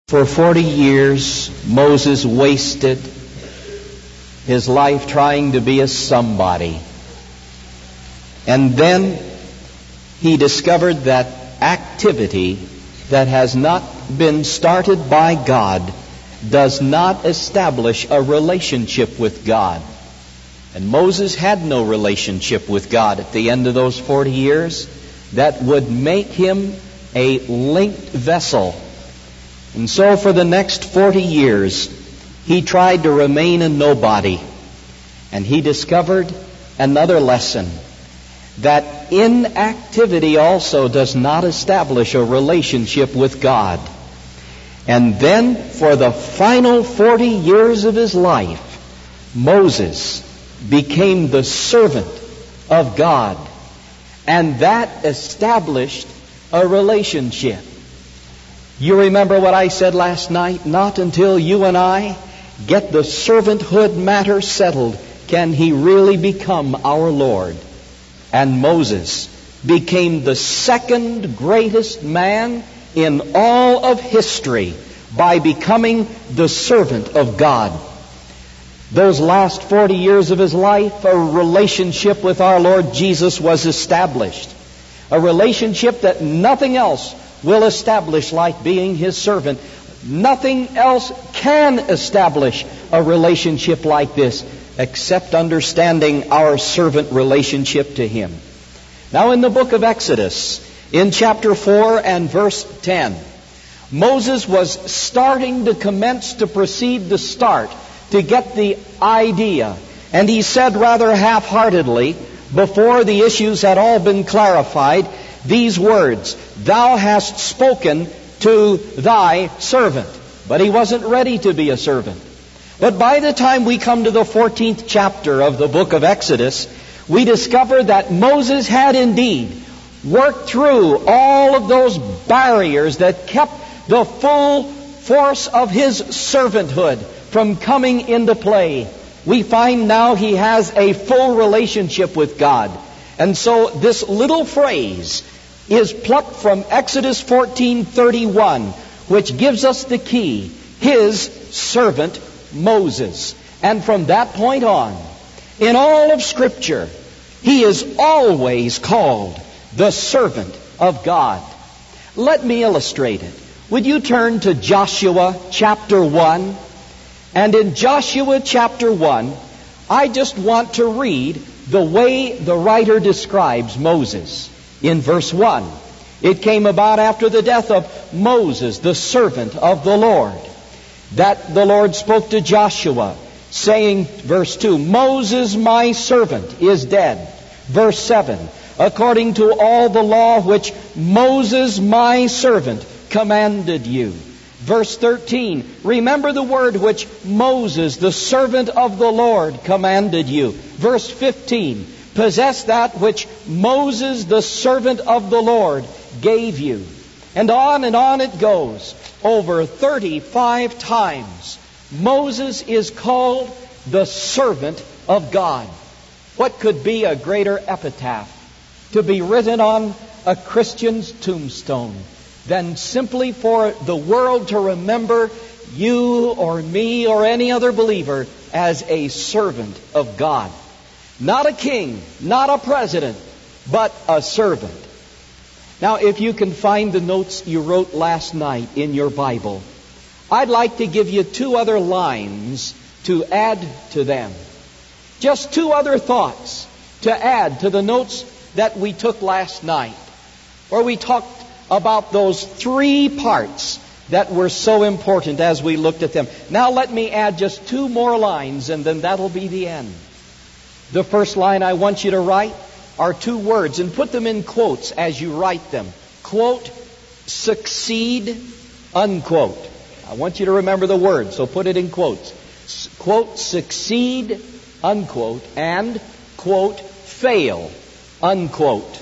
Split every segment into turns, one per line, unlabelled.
For 40 years, Moses wasted his life trying to be a somebody. And then he discovered that activity that has not been started by God does not establish a relationship with God. And Moses had no relationship with God at the end of those 40 years that would make him a linked vessel. And so for the next 40 years, he tried to remain a nobody. And he discovered another lesson, that inactivity also does not establish a relationship with God. And then for the final 40 years of his life, Moses became the servant of God. And that established a relationship. You remember what I said last night? Not until you and I get the servanthood matter settled can he really become our Lord. And Moses became the second greatest man in all of history by becoming the servant of God. Those last 40 years of his life, a relationship with our Lord Jesus was established. A relationship that nothing else will establish like being his servant. Nothing else can establish a relationship like this except understanding our servant relationship to him. Now in the book of Exodus, in chapter 4 and verse 10, Moses was starting to commence to proceed to start, to get the idea. And he said rather half-heartedly, before the issues had all been clarified, these words, "Thou hast spoken to thy servant." But he wasn't ready to be a servant. But by the time we come to the 14th chapter of the book of Exodus, we discover that Moses had indeed worked through all of those barriers that kept the full force of his servanthood from coming into play. We find now he has a full relationship with God. And so this little phrase is plucked from Exodus 14:31, which gives us the key, his servant Moses. And from that point on, in all of Scripture, he is always called the servant of God. Let me illustrate it. Would you turn to Joshua chapter 1? And in Joshua chapter 1, I just want to read the way the writer describes Moses. In verse 1, it came about after the death of Moses, the servant of the Lord, that the Lord spoke to Joshua, saying, verse 2, "Moses my servant is dead." Verse 7, "According to all the law which Moses my servant commanded you." Verse 13, "Remember the word which Moses, the servant of the Lord, commanded you." Verse 15, "Possess that which Moses, the servant of the Lord, gave you." And on it goes. Over 35 times, Moses is called the servant of God. What could be a greater epitaph to be written on a Christian's tombstone than simply for the world to remember you or me or any other believer as a servant of God? Not a king, not a president, but a servant. Now, if you can find the notes you wrote last night in your Bible, I'd like to give you 2 other lines to add to them. Just 2 other thoughts to add to the notes that we took last night, where we talked about those 3 parts that were so important as we looked at them. Now let me add just 2 more lines, and then that'll be the end. The first line I want you to write are 2 words, and put them in quotes as you write them. Quote, "succeed," unquote. I want you to remember the word, so put it in quotes. Quote, "succeed," unquote, and quote, "fail," unquote.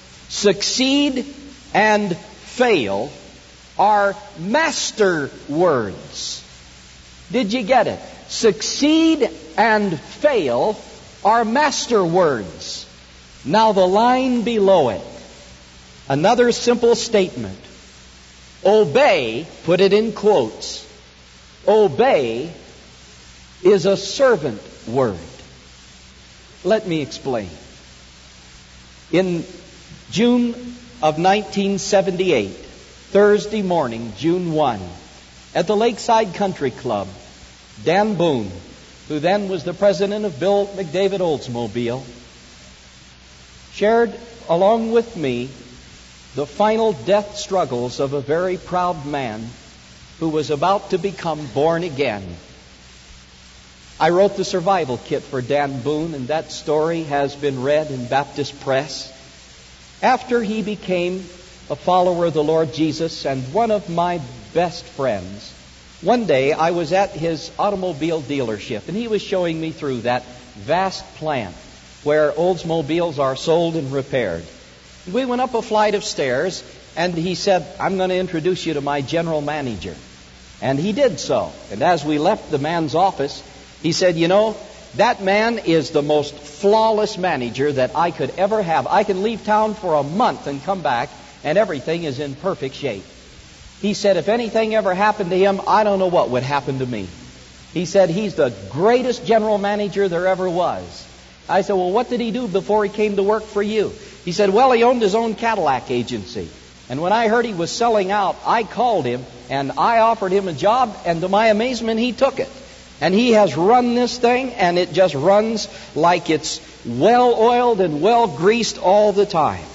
Succeed and fail are master words. Did you get it? Succeed and fail are master words. Now the line below it, another simple statement. Obey, put it in quotes, obey is a servant word. Let me explain. In June of 1978, Thursday morning, June 1, at the Lakeside Country Club, Dan Boone, who then was the president of Bill McDavid Oldsmobile, shared along with me the final death struggles of a very proud man who was about to become born again. I wrote the survival kit for Dan Boone, and that story has been read in Baptist Press. After he became a follower of the Lord Jesus and one of my best friends, one day I was at his automobile dealership, and he was showing me through that vast plant where Oldsmobiles are sold and repaired. We went up a flight of stairs, and he said, "I'm going to introduce you to my general manager." And he did so. And as we left the man's office, he said, "You know, that man is the most flawless manager that I could ever have. I can leave town for a month and come back, and everything is in perfect shape." He said, "If anything ever happened to him, I don't know what would happen to me." He said, "He's the greatest general manager there ever was." I said, "Well, what did he do before he came to work for you?" He said, "Well, he owned his own Cadillac agency. And when I heard he was selling out, I called him and I offered him a job, and to my amazement, he took it. And he has run this thing, and it just runs like it's well-oiled and well-greased all the time."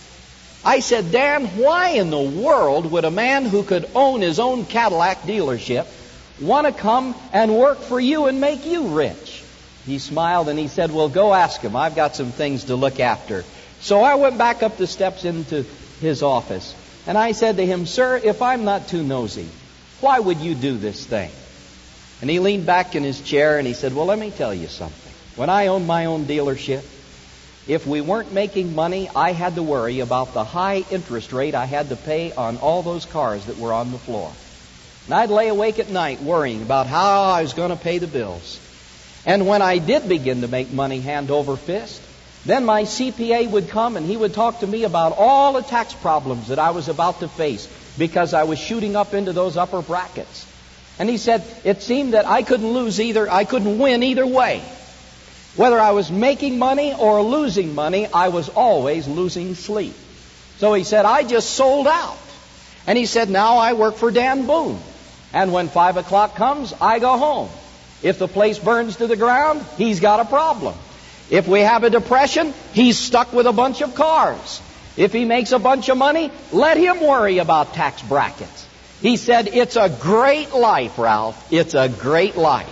I said, "Dan, why in the world would a man who could own his own Cadillac dealership want to come and work for you and make you rich?" He smiled and he said, "Well, go ask him. I've got some things to look after." So I went back up the steps into his office, and I said to him, "Sir, if I'm not too nosy, why would you do this thing?" And he leaned back in his chair and he said, "Well, let me tell you something. When I owned my own dealership, if we weren't making money, I had to worry about the high interest rate I had to pay on all those cars that were on the floor. And I'd lay awake at night worrying about how I was going to pay the bills. And when I did begin to make money hand over fist, then my CPA would come and he would talk to me about all the tax problems that I was about to face because I was shooting up into those upper brackets. And he said it seemed that I couldn't win either way. Whether I was making money or losing money, I was always losing sleep. So he said, I just sold out. And he said, now I work for Dan Boone. And when 5 o'clock comes, I go home. If the place burns to the ground, he's got a problem. If we have a depression, he's stuck with a bunch of cars. If he makes a bunch of money, let him worry about tax brackets. He said, it's a great life, Ralph. It's a great life.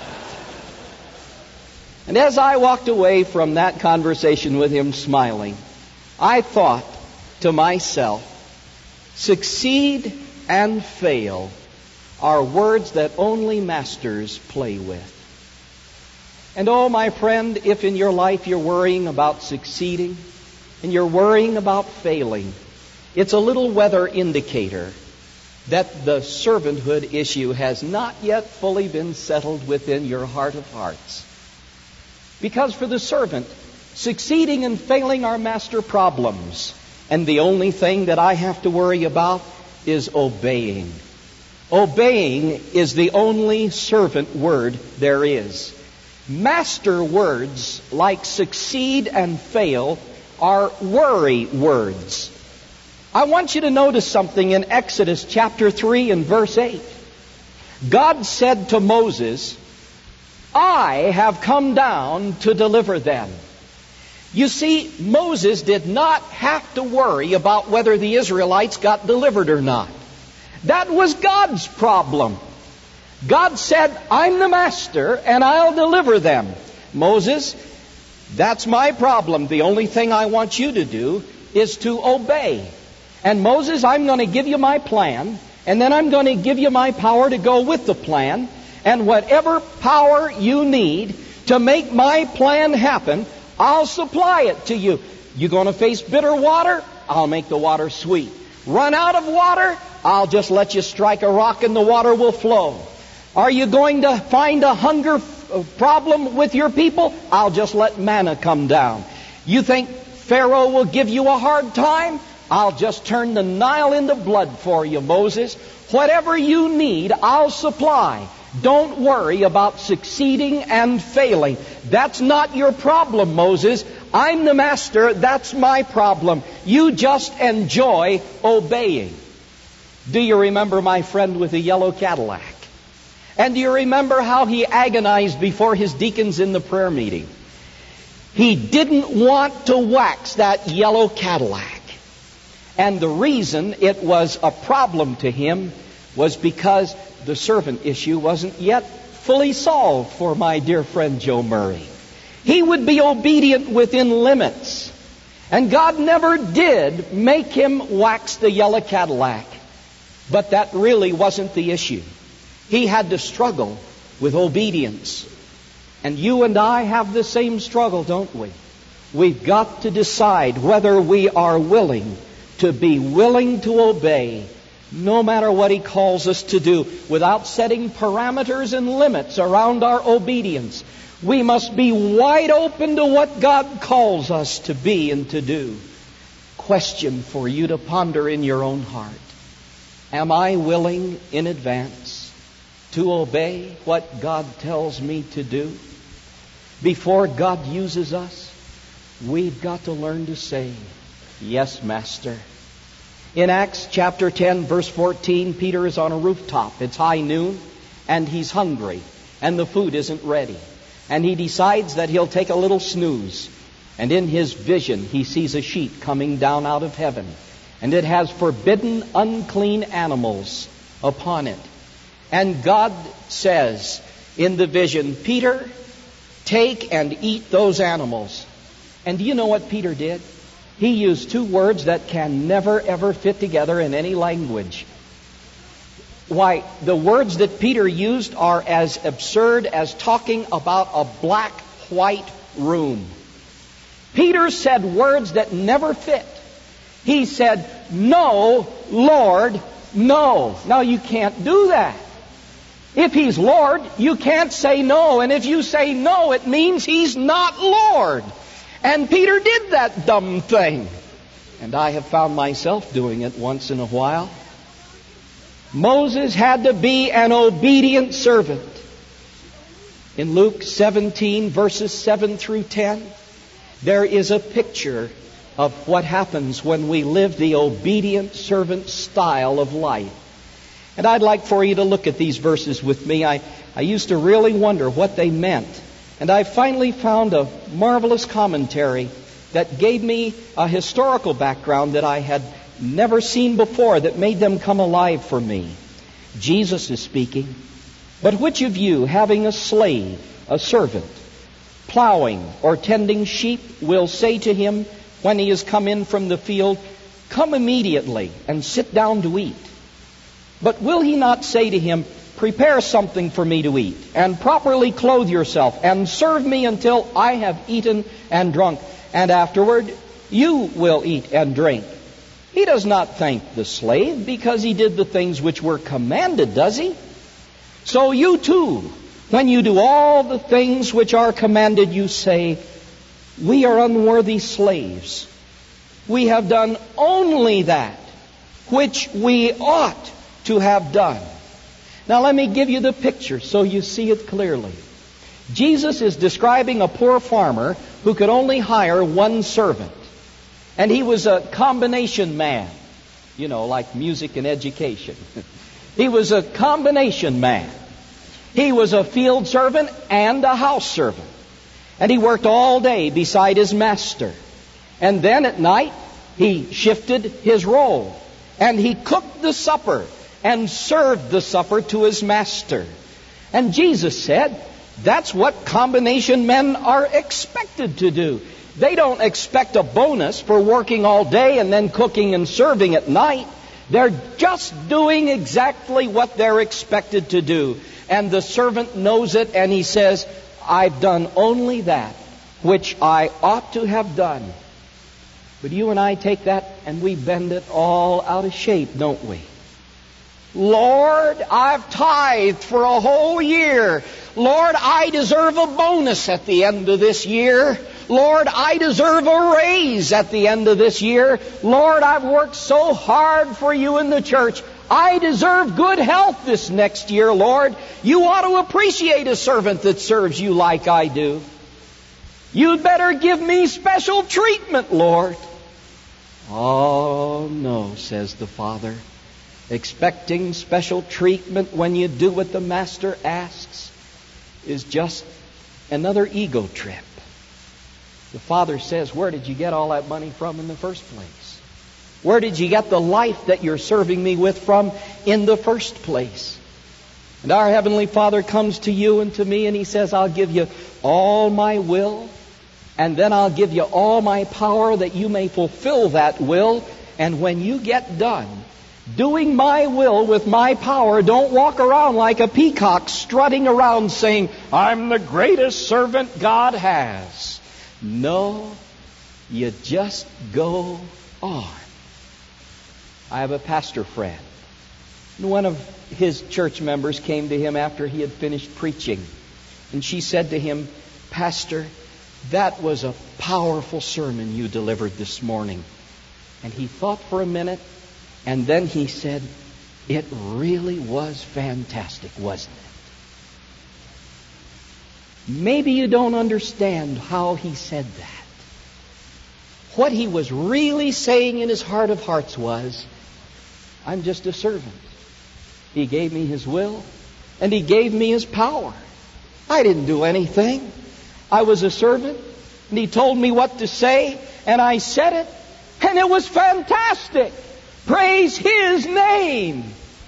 And as I walked away from that conversation with him smiling, I thought to myself, succeed and fail are words that only masters play with. And oh, my friend, if in your life you're worrying about succeeding and you're worrying about failing, it's a little weather indicator that the servanthood issue has not yet fully been settled within your heart of hearts. Because for the servant, succeeding and failing are master problems. And the only thing that I have to worry about is obeying. Obeying is the only servant word there is. Master words like succeed and fail are worry words. I want you to notice something in Exodus chapter 3 and verse 8. God said to Moses, I have come down to deliver them. You see, Moses did not have to worry about whether the Israelites got delivered or not. That was God's problem. God said, I'm the master and I'll deliver them. Moses, that's my problem. The only thing I want you to do is to obey. And Moses, I'm going to give you my plan, and then I'm going to give you my power to go with the plan. And whatever power you need to make my plan happen, I'll supply it to you. You're going to face bitter water? I'll make the water sweet. Run out of water? I'll just let you strike a rock and the water will flow. Are you going to find a hunger problem with your people? I'll just let manna come down. You think Pharaoh will give you a hard time? I'll just turn the Nile into blood for you, Moses. Whatever you need, I'll supply. Don't worry about succeeding and failing. That's not your problem, Moses. I'm the master. That's my problem. You just enjoy obeying. Do you remember my friend with the yellow Cadillac? And do you remember how he agonized before his deacons in the prayer meeting? He didn't want to wax that yellow Cadillac. And the reason it was a problem to him was because the servant issue wasn't yet fully solved for my dear friend Joe Murray. He would be obedient within limits. And God never did make him wax the yellow Cadillac. But that really wasn't the issue. He had to struggle with obedience. And you and I have the same struggle, don't we? We've got to decide whether we are willing to obey no matter what He calls us to do, without setting parameters and limits around our obedience. We must be wide open to what God calls us to be and to do. Question for you to ponder in your own heart. Am I willing in advance to obey what God tells me to do? Before God uses us, we've got to learn to say, "Yes, Master." In Acts chapter 10, verse 14, Peter is on a rooftop. It's high noon, and he's hungry, and the food isn't ready. And he decides that he'll take a little snooze. And in his vision, he sees a sheet coming down out of heaven. And it has forbidden, unclean animals upon it. And God says in the vision, "Peter, take and eat those animals." And do you know what Peter did? He used two words that can never ever fit together in any language. Why, the words that Peter used are as absurd as talking about a black-white room. Peter said words that never fit. He said, "No, Lord, no." Now, you can't do that. If He's Lord, you can't say no. And if you say no, it means He's not Lord. And Peter did that dumb thing. And I have found myself doing it once in a while. Moses had to be an obedient servant. In Luke 17, verses 7 through 10, there is a picture of what happens when we live the obedient servant style of life. And I'd like for you to look at these verses with me. I used to really wonder what they meant. And I finally found a marvelous commentary that gave me a historical background that I had never seen before, that made them come alive for me. Jesus is speaking. "But which of you, having a slave, a servant, plowing or tending sheep, will say to him when he has come in from the field, 'Come immediately and sit down to eat'? But will he not say to him, 'Prepare something for me to eat, and properly clothe yourself, and serve me until I have eaten and drunk, and afterward you will eat and drink'? He does not thank the slave because he did the things which were commanded, does he? So you too, when you do all the things which are commanded, you say, 'We are unworthy slaves. We have done only that which we ought to have done.'" Now let me give you the picture so you see it clearly. Jesus is describing a poor farmer who could only hire one servant. And he was a combination man. You know, like music and education. He was a combination man. He was a field servant and a house servant. And he worked all day beside his master. And then at night, he shifted his role. And he cooked the supper and served the supper to his master. And Jesus said, that's what combination men are expected to do. They don't expect a bonus for working all day and then cooking and serving at night. They're just doing exactly what they're expected to do. And the servant knows it, and he says, "I've done only that which I ought to have done." But you and I take that and we bend it all out of shape, don't we? "Lord, I've tithed for a whole year. Lord, I deserve a bonus at the end of this year. Lord, I deserve a raise at the end of this year. Lord, I've worked so hard for you in the church. I deserve good health this next year, Lord. You ought to appreciate a servant that serves you like I do. You'd better give me special treatment, Lord. Oh, no, says the Father. Expecting special treatment when you do what the Master asks is just another ego trip. The Father says, where did you get all that money from in the first place? Where did you get the life that you're serving me with from in the first place? And our Heavenly Father comes to you and to me and He says, I'll give you all my will, and then I'll give you all my power that you may fulfill that will. And when you get done doing my will with my power, don't walk around like a peacock strutting around saying, I'm the greatest servant God has. No, you just go on. I have a pastor friend. And one of his church members came to him after he had finished preaching. And she said to him, Pastor, that was a powerful sermon you delivered this morning. And he thought for a minute, and then he said, it really was fantastic, wasn't it? Maybe you don't understand how he said that. What he was really saying in his heart of hearts was, I'm just a servant. He gave me His will, and He gave me His power. I didn't do anything. I was a servant, and He told me what to say, and I said it, and it was fantastic. Praise His name.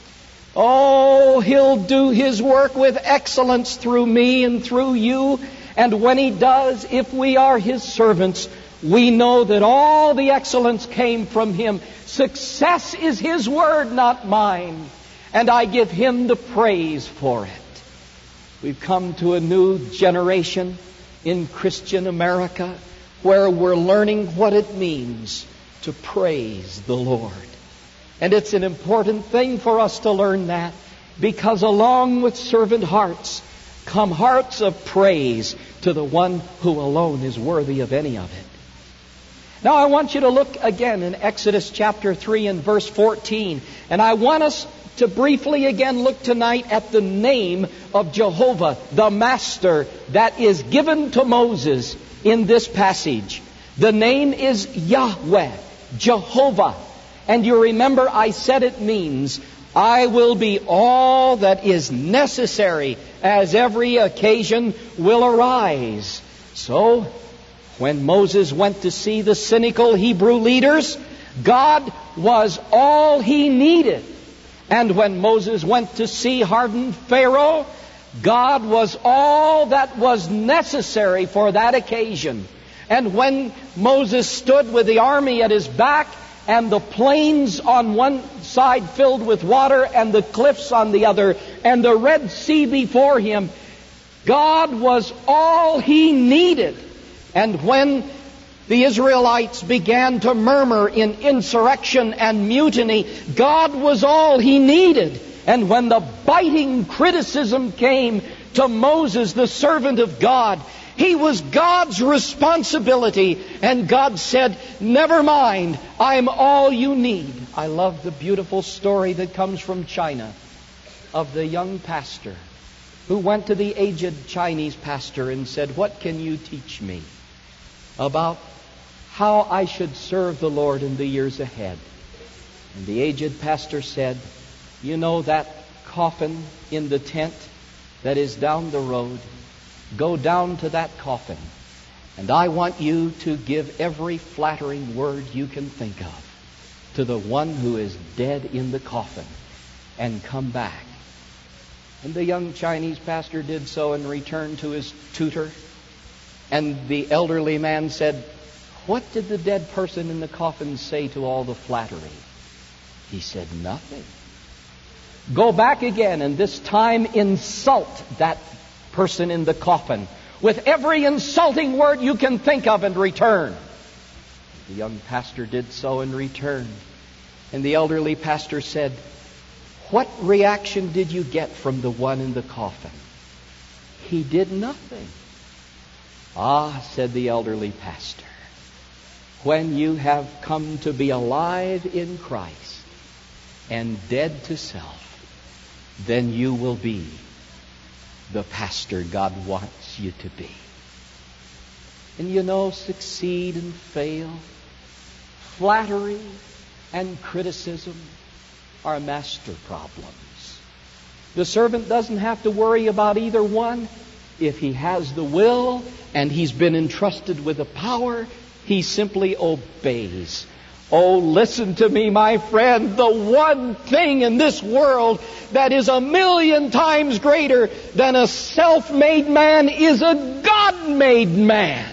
Oh, He'll do His work with excellence through me and through you. And when He does, if we are His servants, we know that all the excellence came from Him. Success is His word, not mine. And I give Him the praise for it. We've come to a new generation in Christian America where we're learning what it means to praise the Lord. And it's an important thing for us to learn that, because along with servant hearts come hearts of praise to the one who alone is worthy of any of it. Now I want you to look again in Exodus chapter 3 and verse 14. And I want us to briefly again look tonight at the name of Jehovah, the Master, that is given to Moses in this passage. The name is Yahweh, Jehovah. And you remember I said it means, I will be all that is necessary as every occasion will arise. So, when Moses went to see the cynical Hebrew leaders, God was all he needed. And when Moses went to see hardened Pharaoh, God was all that was necessary for that occasion. And when Moses stood with the army at his back, and the plains on one side filled with water, and the cliffs on the other, and the Red Sea before him, God was all he needed. And when the Israelites began to murmur in insurrection and mutiny, God was all he needed. And when the biting criticism came to Moses, the servant of God, he was God's responsibility. And God said, never mind, I'm all you need. I love the beautiful story that comes from China of the young pastor who went to the aged Chinese pastor and said, what can you teach me about how I should serve the Lord in the years ahead? And the aged pastor said, you know that coffin in the tent that is down the road? Go down to that coffin, and I want you to give every flattering word you can think of to the one who is dead in the coffin, and come back. And the young Chinese pastor did so and returned to his tutor. And the elderly man said, what did the dead person in the coffin say to all the flattery? He said, nothing. Go back again, and this time insult that person in the coffin with every insulting word you can think of, and return. The young pastor did so and returned. And the elderly pastor said, what reaction did you get from the one in the coffin? He did nothing. Ah, said the elderly pastor, when you have come to be alive in Christ and dead to self, then you will be the pastor God wants you to be. And you know, succeed and fail, flattery and criticism are master problems. The servant doesn't have to worry about either one. If he has the will and he's been entrusted with the power, he simply obeys. Oh, listen to me, my friend. The one thing in this world that is 1,000,000 times greater than a self-made man is a God-made man.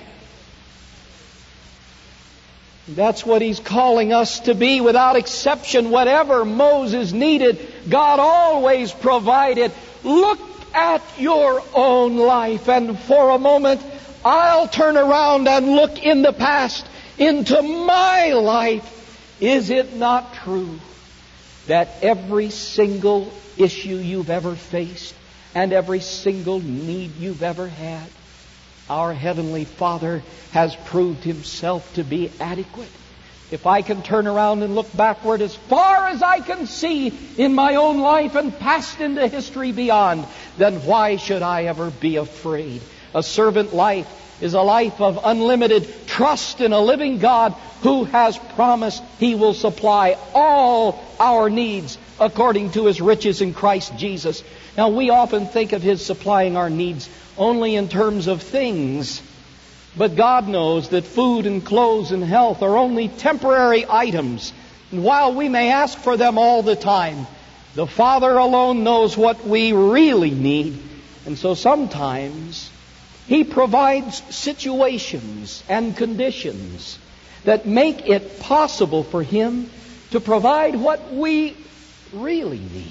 That's what He's calling us to be without exception. Whatever Moses needed, God always provided. Look at your own life, and for a moment, I'll turn around and look in the past, into my life. Is it not true that every single issue you've ever faced and every single need you've ever had, our Heavenly Father has proved Himself to be adequate? If I can turn around and look backward as far as I can see in my own life and past into history beyond, then why should I ever be afraid? A servant life is a life of unlimited trust in a living God who has promised He will supply all our needs according to His riches in Christ Jesus. Now, we often think of His supplying our needs only in terms of things. But God knows that food and clothes and health are only temporary items. And while we may ask for them all the time, the Father alone knows what we really need. And so sometimes He provides situations and conditions that make it possible for Him to provide what we really need.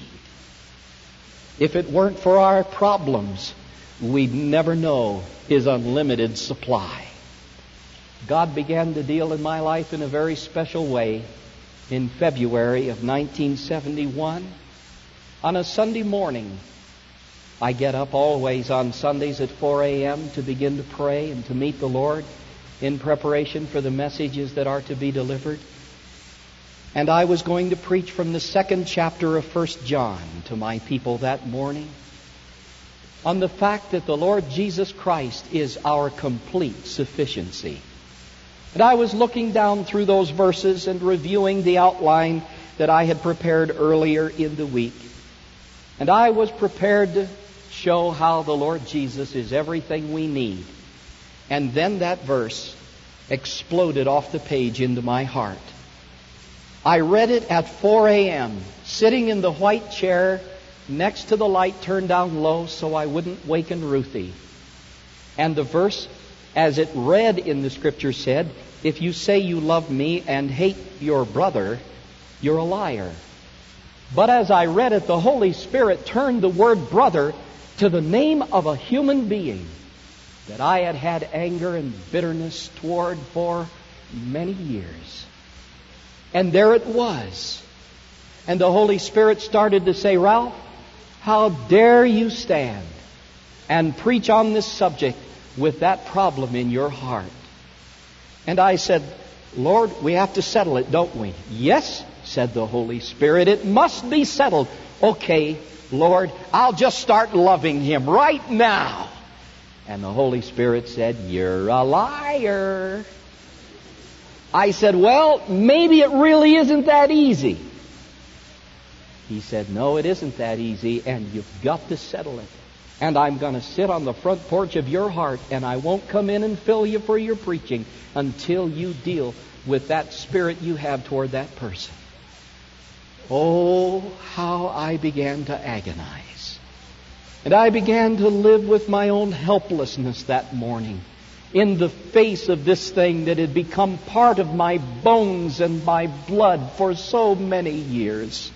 If it weren't for our problems, we'd never know His unlimited supply. God began to deal in my life in a very special way in February of 1971. On a Sunday morning, I get up always on Sundays at 4 a.m. to begin to pray and to meet the Lord in preparation for the messages that are to be delivered. And I was going to preach from the 2nd chapter of 1 John to my people that morning on the fact that the Lord Jesus Christ is our complete sufficiency. And I was looking down through those verses and reviewing the outline that I had prepared earlier in the week. And I was prepared to show how the Lord Jesus is everything we need. And then that verse exploded off the page into my heart. I read it at 4 a.m., sitting in the white chair next to the light turned down low so I wouldn't waken Ruthie. And the verse, as it read in the Scripture, said, "If you say you love me and hate your brother, you're a liar." But as I read it, the Holy Spirit turned the word brother to the name of a human being that I had had anger and bitterness toward for many years. And there it was. And the Holy Spirit started to say, "Ralph, how dare you stand and preach on this subject with that problem in your heart?" And I said, "Lord, we have to settle it, don't we?" "Yes," said the Holy Spirit, "it must be settled." "Okay, Lord, I'll just start loving him right now." And the Holy Spirit said, "You're a liar." I said, "Well, maybe it really isn't that easy." He said, "No, it isn't that easy, and you've got to settle it. And I'm going to sit on the front porch of your heart, and I won't come in and fill you for your preaching until you deal with that spirit you have toward that person." Oh, how I began to agonize. And I began to live with my own helplessness that morning in the face of this thing that had become part of my bones and my blood for so many years.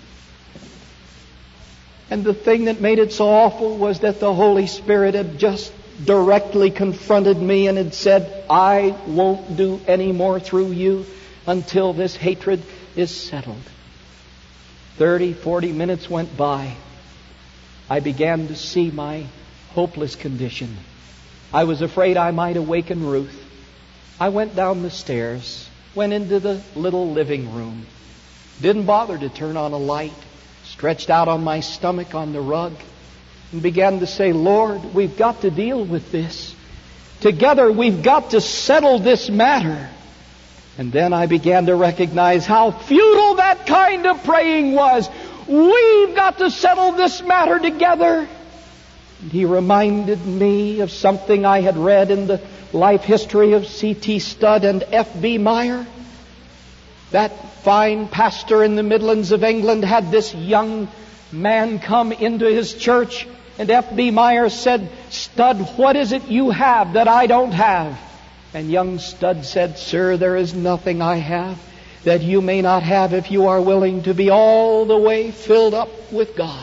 And the thing that made it so awful was that the Holy Spirit had just directly confronted me and had said, "I won't do any more through you until this hatred is settled." 30, 40 minutes went by. I began to see my
hopeless condition. I was afraid I might awaken Ruth. I went down the stairs, went into the little living room, didn't bother to turn on a light, stretched out on my stomach on the rug, and began to say, Lord, we've got to deal with this. Together we've got to settle this matter. And then I began to recognize how futile that kind of praying was. We've got to settle this matter together. And he reminded me of something I had read in the life history of C.T. Studd and F.B. Meyer. That fine pastor in the Midlands of England had this young man come into his church, and F.B. Meyer said, Studd, what is it you have that I don't have? And young Studd said, Sir, there is nothing I have that you may not have if you are willing to be all the way filled up with God.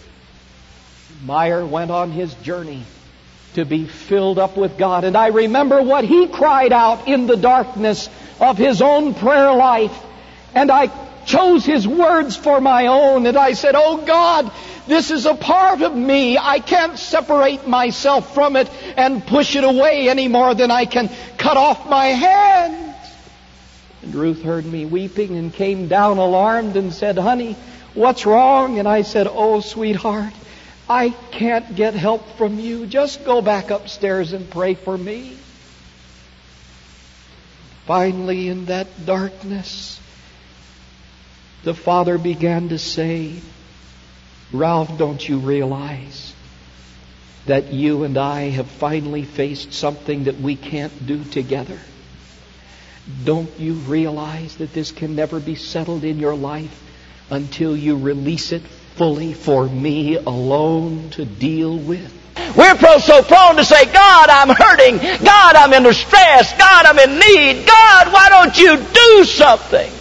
Meyer went on his journey to be filled up with God. And I remember what he cried out in the darkness of his own prayer life. And I chose his words for my own. And I said, Oh God, this is a part of me. I can't separate myself from it and push it away any more than I can cut off my hands. And Ruth heard me weeping and came down alarmed and said, Honey, what's wrong? And I said, Oh, sweetheart, I can't get help from you. Just go back upstairs and pray for me. Finally, in that darkness, the Father began to say, Ralph, don't you realize that you and I have finally faced something that we can't do together? Don't you realize that this can never be settled in your life until you release it fully for me alone to deal with?
We're so prone to say, God, I'm hurting. God, I'm in distress. God, I'm in need. God, why don't you do something?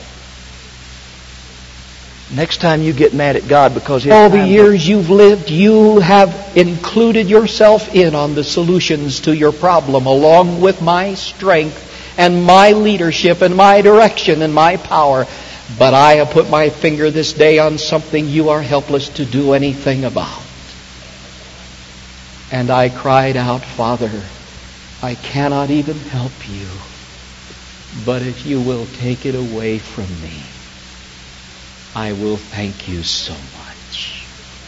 Next time you get mad at God because
all the years you've lived, you have included yourself in on the solutions to your problem, along with my strength and my leadership and my direction and my power. But I have put my finger this day on something you are helpless to do anything about. And I cried out, Father, I cannot even help you. But if you will take it away from me, I will thank you so much.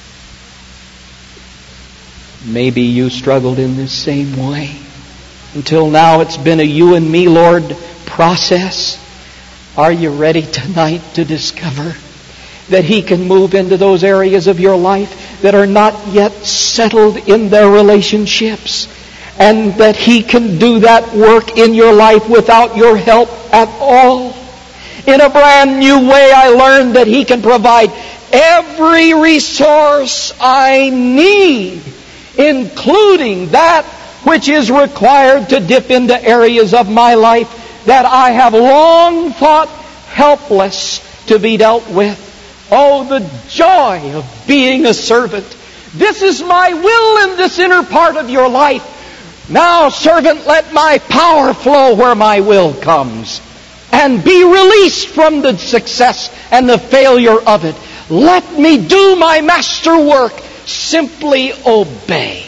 Maybe you struggled in this same way. Until now it's been a you and me, Lord, process. Are you ready tonight to discover that He can move into those areas of your life that are not yet settled in their relationships, and that He can do that work in your life without your help at all? In a brand new way, I learned that He can provide every resource I need, including that which is required to dip into areas of my life that I have long thought helpless to be dealt with. Oh, the joy of being a servant. This is my will in this inner part of your life. Now, servant, let my power flow where my will comes, and be released from the success and the failure of it. Let me do my master work. Simply obey.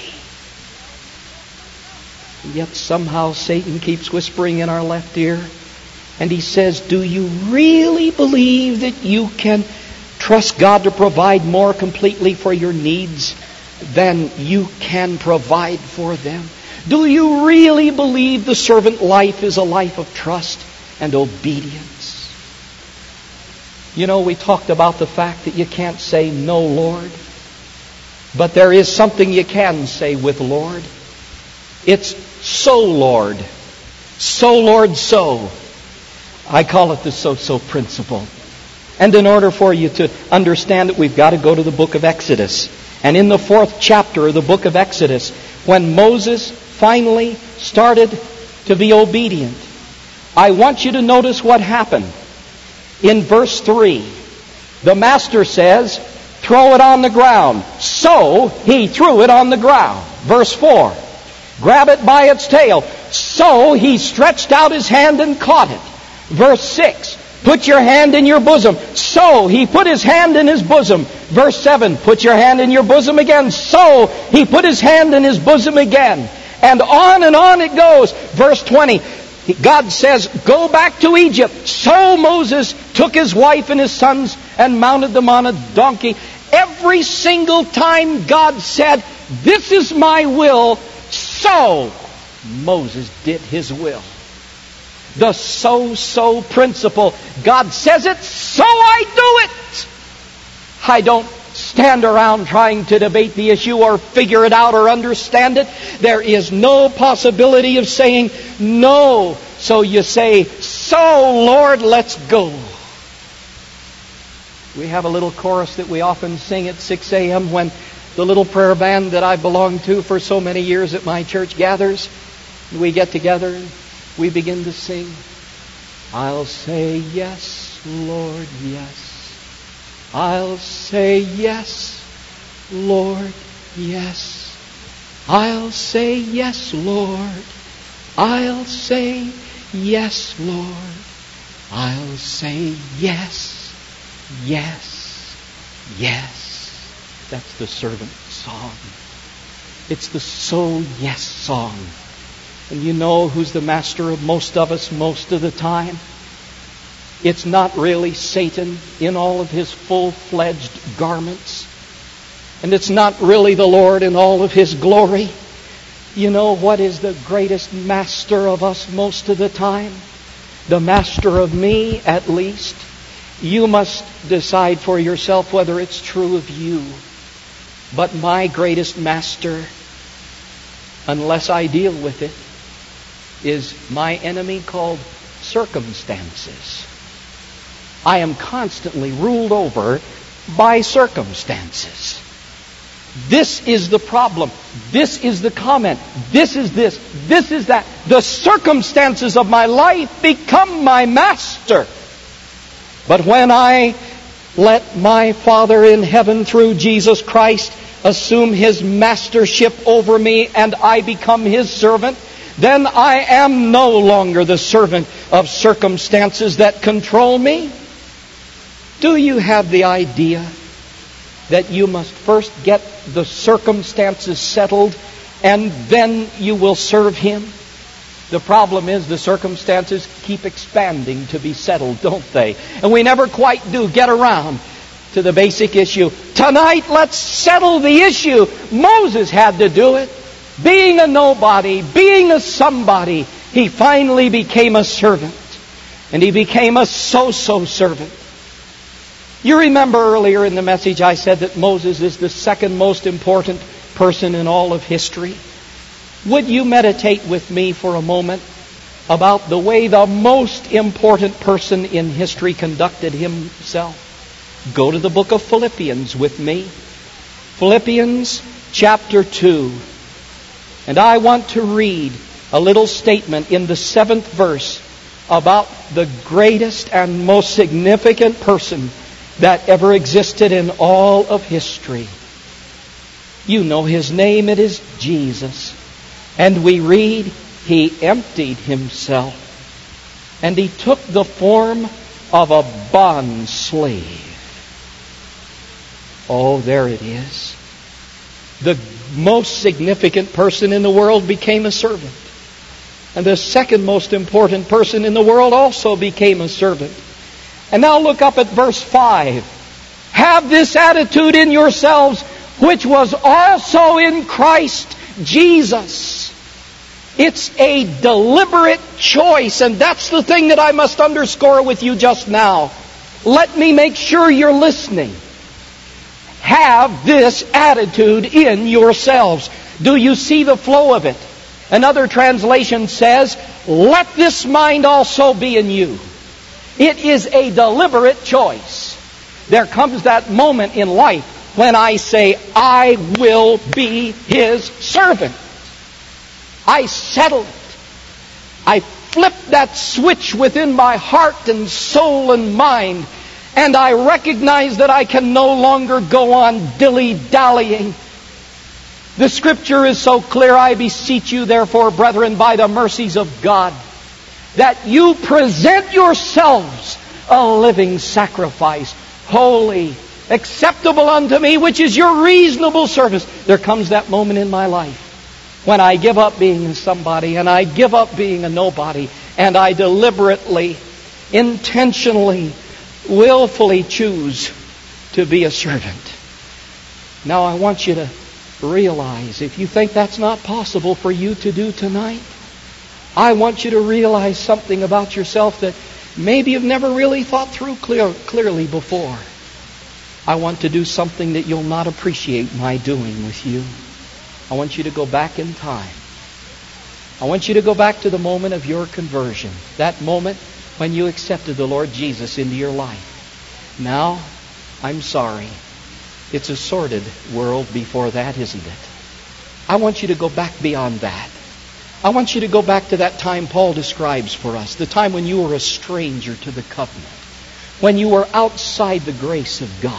Yet somehow Satan keeps whispering in our left ear, and he says, do you really believe that you can trust God to provide more completely for your needs than you can provide for them? Do you really believe the servant life is a life of trust and obedience? You know, we talked about the fact that you can't say no, Lord. But there is something you can say with Lord. It's so, Lord. So, Lord, so. I call it the so-so principle. And in order for you to understand it, we've got to go to the book of Exodus. And in the 4th chapter of the book of Exodus, when Moses finally started to be obedient, I want you to notice what happened. In verse 3, the master says, throw it on the ground. So he threw it on the ground. Verse 4, grab it by its tail. So he stretched out his hand and caught it. Verse 6, Put your hand in your bosom. So he put his hand in his bosom. Verse 7, put your hand in your bosom again. So he put his hand in his bosom again. And on it goes. Verse 20, God says, go back to Egypt. So Moses took his wife and his sons and mounted them on a donkey. Every single time God said, this is my will, so Moses did his will. The so principle. God says it, so I do it. I don't stand around trying to debate the issue or figure it out or understand it. There is no possibility of saying no. So you say, so Lord, let's go. We have a little chorus that we often sing at 6 a.m. when the little prayer band that I belonged to for so many years at my church gathers. We get together and we begin to sing. I'll say yes, Lord, yes. I'll say yes, Lord, yes. I'll say yes, Lord. I'll say yes, Lord. I'll say yes, yes, yes. That's the servant song. It's the so yes song. And you know who's the master of most of us most of the time? It's not really Satan in all of his full-fledged garments. And it's not really the Lord in all of his glory. You know what is the greatest master of us most of the time? The master of me, at least. You must decide for yourself whether it's true of you. But my greatest master, unless I deal with it, is my enemy called circumstances. I am constantly ruled over by circumstances. This is the problem. This is the comment. This is this. This is that. The circumstances of my life become my master. But when I let my Father in heaven through Jesus Christ assume His mastership over me and I become His servant, then I am no longer the servant of circumstances that control me. Do you have the idea that you must first get the circumstances settled and then you will serve Him? The problem is the circumstances keep expanding to be settled, don't they? And we never quite do get around to the basic issue. Tonight, let's settle the issue. Moses had to do it. Being a nobody, being a somebody, he finally became a servant. And he became a so-so servant. You remember earlier in the message I said that Moses is the second most important person in all of history. Would you meditate with me for a moment about the way the most important person in history conducted himself? Go to the book of Philippians with me. Philippians chapter 2. And I want to read a little statement in the 7th verse about the greatest and most significant person that ever existed in all of history. You know His name, it is Jesus. And we read, He emptied Himself, and He took the form of a bond slave. Oh, there it is. The most significant person in the world became a servant. And the second most important person in the world also became a servant. And now look up at verse 5. Have this attitude in yourselves, which was also in Christ Jesus. It's a deliberate choice, and that's the thing that I must underscore with you just now. Let me make sure you're listening. Have this attitude in yourselves. Do you see the flow of it? Another translation says, let this mind also be in you. It is a deliberate choice. There comes that moment in life when I say, I will be His servant. I settle it. I flip that switch within my heart and soul and mind, and I recognize that I can no longer go on dilly-dallying. The Scripture is so clear, I beseech you, therefore, brethren, by the mercies of God, that you present yourselves a living sacrifice, holy, acceptable unto me, which is your reasonable service. There comes that moment in my life when I give up being somebody and I give up being a nobody, and I deliberately, intentionally, willfully choose to be a servant. Now I want you to realize, if you think that's not possible for you to do tonight, I want you to realize something about yourself that maybe you've never really thought through clearly before. I want to do something that you'll not appreciate my doing with you. I want you to go back in time. I want you to go back to the moment of your conversion, that moment when you accepted the Lord Jesus into your life. Now, I'm sorry, it's a sordid world before that, isn't it? I want you to go back beyond that. I want you to go back to that time Paul describes for us, the time when you were a stranger to the covenant, when you were outside the grace of God.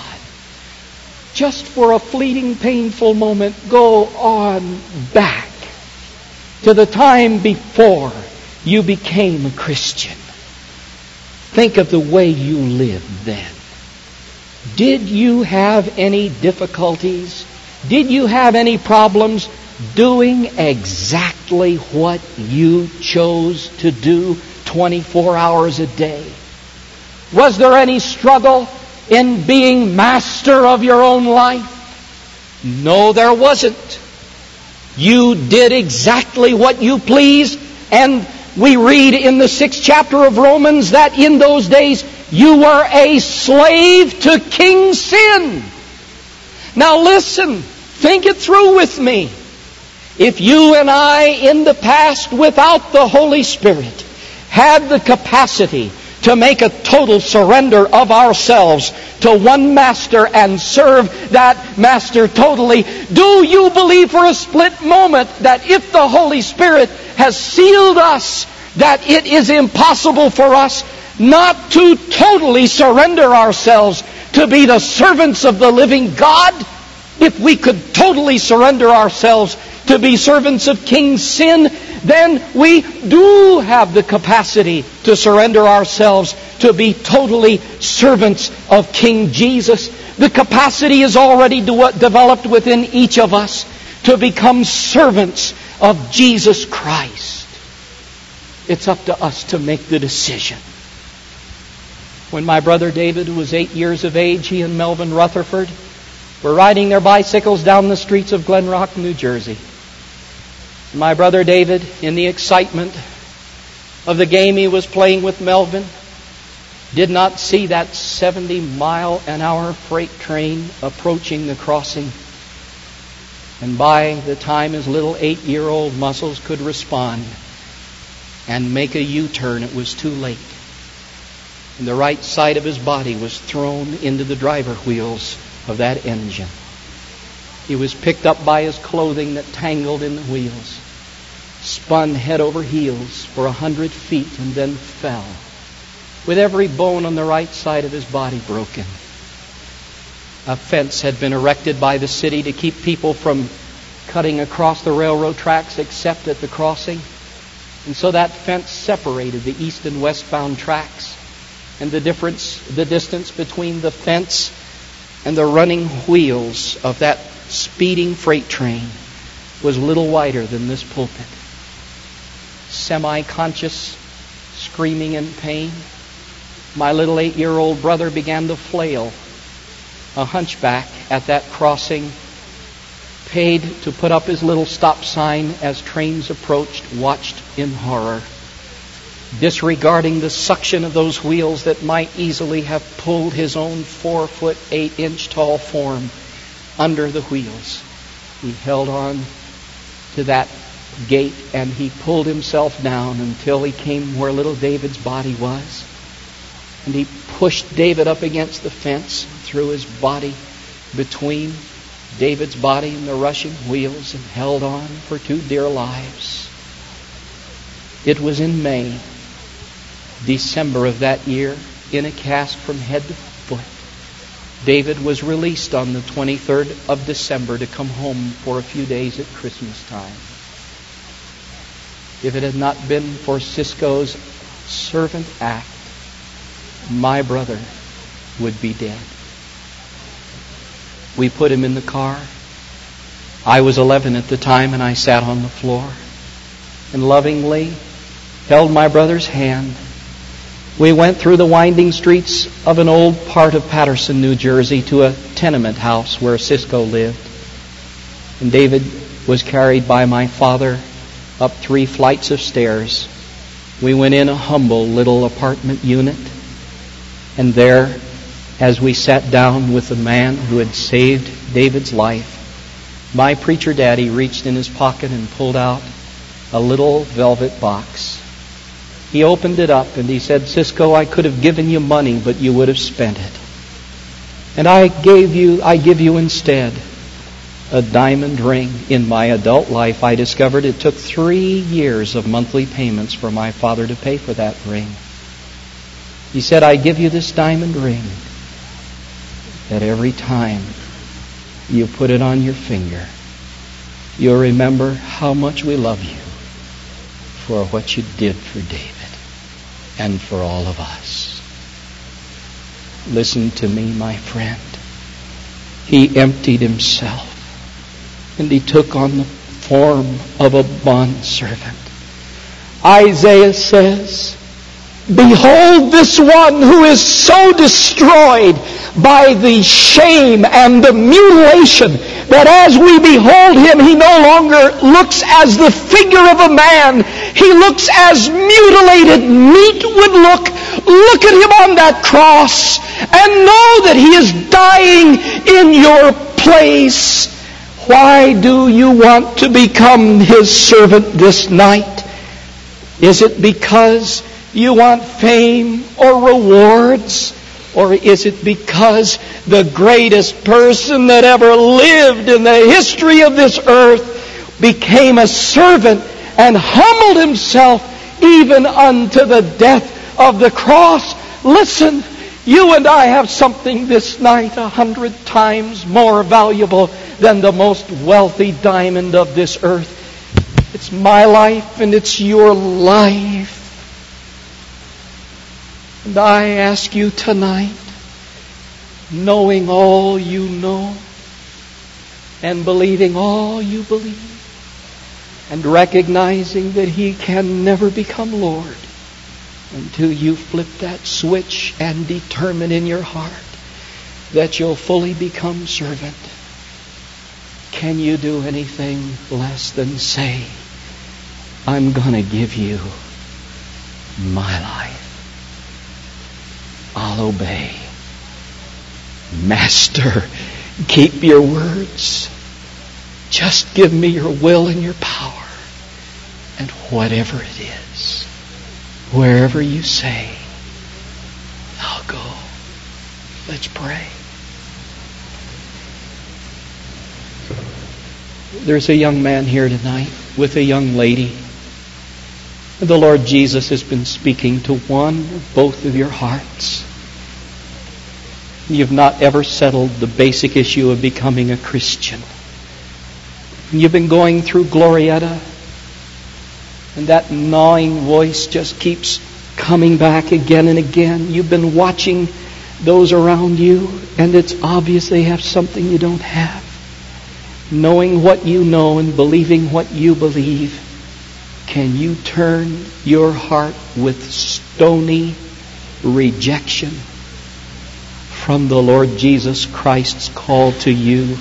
Just for a fleeting, painful moment, go on back to the time before you became a Christian. Think of the way you lived then. Did you have any difficulties? Did you have any problems doing exactly what you chose to do 24 hours a day? Was there any struggle in being master of your own life? No, there wasn't. You did exactly what you pleased, and we read in the 6th chapter of Romans that in those days you were a slave to King Sin. Now listen, think it through with me. If you and I in the past, without the Holy Spirit, had the capacity to make a total surrender of ourselves to one master and serve that master totally, do you believe for a split moment that if the Holy Spirit has sealed us, that it is impossible for us not to totally surrender ourselves to be the servants of the living God? If we could totally surrender ourselves to be servants of King Sin, then we do have the capacity to surrender ourselves to be totally servants of King Jesus. The capacity is already developed within each of us to become servants of Jesus Christ. It's up to us to make the decision. When my brother David was 8 years of age, he and Melvin Rutherford were riding their bicycles down the streets of Glen Rock, New Jersey. My brother David, in the excitement of the game he was playing with Melvin, did not see that 70-mile-an-hour freight train approaching the crossing. And by the time his little 8-year-old muscles could respond and make a U-turn, it was too late. And the right side of his body was thrown into the driver wheels of that engine. He was picked up by his clothing that tangled in the wheels, spun head over heels for 100 feet, and then fell, with every bone on the right side of his body broken. A fence had been erected by the city to keep people from cutting across the railroad tracks except at the crossing. And so that fence separated the east and westbound tracks. And the distance between the fence and the running wheels of that speeding freight train was little wider than this pulpit. Semi-conscious, screaming in pain, my little 8-year-old brother began to flail. A hunchback at that crossing paid to put up his little stop sign as trains approached, watched in horror, disregarding the suction of those wheels that might easily have pulled his own 4-foot 8-inch tall form under the wheels. He held on to that gate and he pulled himself down until he came where little David's body was. And he pushed David up against the fence, threw his body between David's body and the rushing wheels, and held on for 2 dear lives. It was in May, December of that year, in a cast from head to foot. David was released on the 23rd of December to come home for a few days at Christmas time. If it had not been for Cisco's servant act my brother would be dead. We put him in the car. I was 11 at the time, and I sat on the floor and lovingly held my brother's hand. We went through the winding streets of an old part of Patterson, New Jersey, to a tenement house where Cisco lived. And David was carried by my father up 3 flights of stairs. We went in a humble little apartment unit. And there, as we sat down with the man who had saved David's life, my preacher daddy reached in his pocket and pulled out a little velvet box. He opened it up and he said, "Cisco, I could have given you money, but you would have spent it. And I give you instead a diamond ring." In my adult life, I discovered it took 3 years of monthly payments for my father to pay for that ring. He said, "I give you this diamond ring that every time you put it on your finger, you'll remember how much we love you for what you did for David and for all of us." Listen to me, my friend. He emptied himself and he took on the form of a bondservant. Isaiah says, "Behold this one who is so destroyed by the shame and the mutilation that as we behold him, he no longer looks as the figure of a man. He looks as mutilated meat would look. Look at him on that cross and know that he is dying in your place." Why do you want to become his servant this night? Is it because you want fame or rewards? Or is it because the greatest person that ever lived in the history of this earth became a servant and humbled himself even unto the death of the cross? Listen, you and I have something this night 100 times more valuable than the most wealthy diamond of this earth. It's my life and it's your life. And I ask you tonight, knowing all you know and believing all you believe and recognizing that He can never become Lord until you flip that switch and determine in your heart that you'll fully become servant, can you do anything less than say, "I'm going to give you my life. I'll obey. Master, keep your words. Just give me your will and your power. And whatever it is, wherever you say, I'll go." Let's pray. There's a young man here tonight with a young lady. The Lord Jesus has been speaking to one or both of your hearts. You've not ever settled the basic issue of becoming a Christian. You've been going through Glorietta, and that gnawing voice just keeps coming back again and again. You've been watching those around you, and it's obvious they have something you don't have. Knowing what you know and believing what you believe, can you turn your heart with stony rejection from the Lord Jesus Christ's call to you?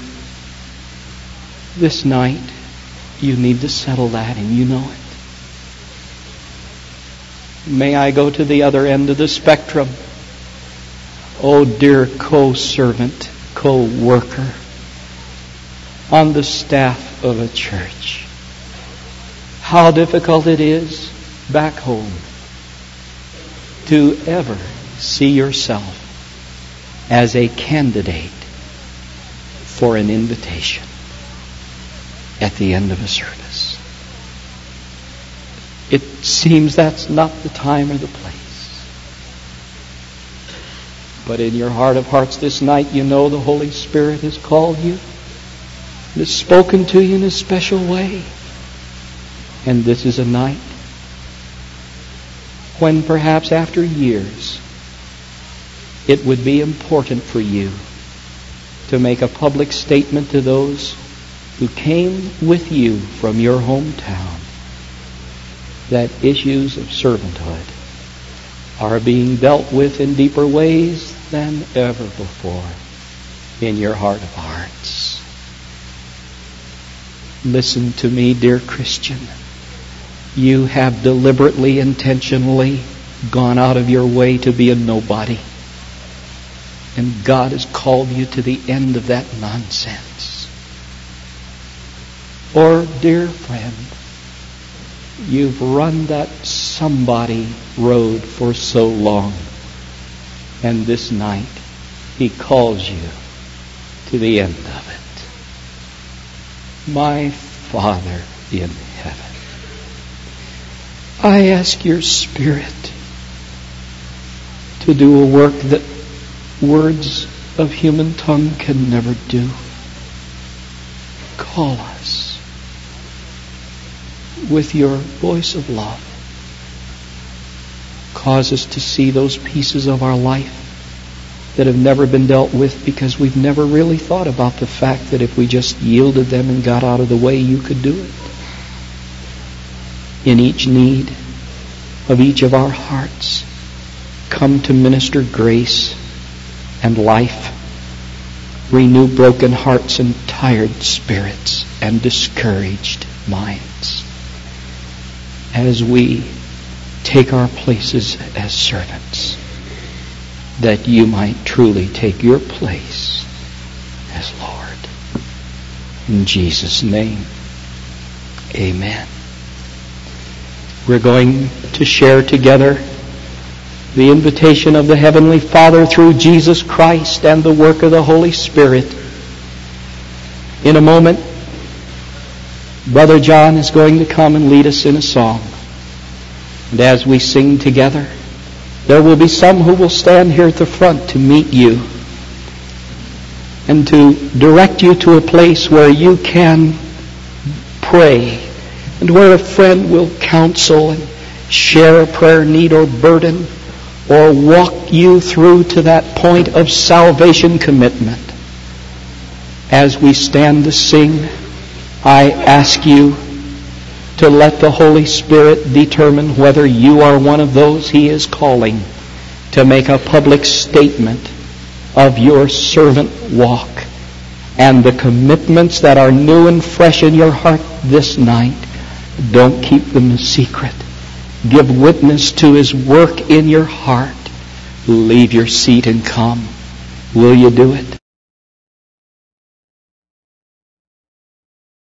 This night, you need to settle that, and you know it. May I go to the other end of the spectrum? Oh, dear co-servant, co-worker on the staff of a church. How difficult it is back home to ever see yourself as a candidate for an invitation at the end of a service. It seems that's not the time or the place. But in your heart of hearts this night, you know the Holy Spirit has called you and has spoken to you in a special way. And this is a night when perhaps after years it would be important for you to make a public statement to those who came with you from your hometown that issues of servanthood are being dealt with in deeper ways than ever before in your heart of hearts. Listen to me, dear Christian. You have deliberately, intentionally gone out of your way to be a nobody. And God has called you to the end of that nonsense. Or, dear friend, you've run that somebody road for so long. And this night, He calls you to the end of it. My Father in heaven, I ask your Spirit to do a work that words of human tongue can never do. Call us with your voice of love. Cause us to see those pieces of our life that have never been dealt with because we've never really thought about the fact that if we just yielded them and got out of the way, you could do it. In each need of each of our hearts, come to minister grace and life. Renew broken hearts and tired spirits and discouraged minds as we take our places as servants, that you might truly take your place as Lord. In Jesus' name, amen. We're going to share together the invitation of the Heavenly Father through Jesus Christ and the work of the Holy Spirit. In a moment, Brother John is going to come and lead us in a song. And as we sing together, there will be some who will stand here at the front to meet you and to direct you to a place where you can pray and where a friend will counsel and share a prayer need or burden or walk you through to that point of salvation commitment. As we stand to sing, I ask you to let the Holy Spirit determine whether you are one of those He is calling to make a public statement of your servant walk and the commitments that are new and fresh in your heart this night. Don't keep them a secret. Give witness to His work in your heart. Leave your seat and come. Will you do it?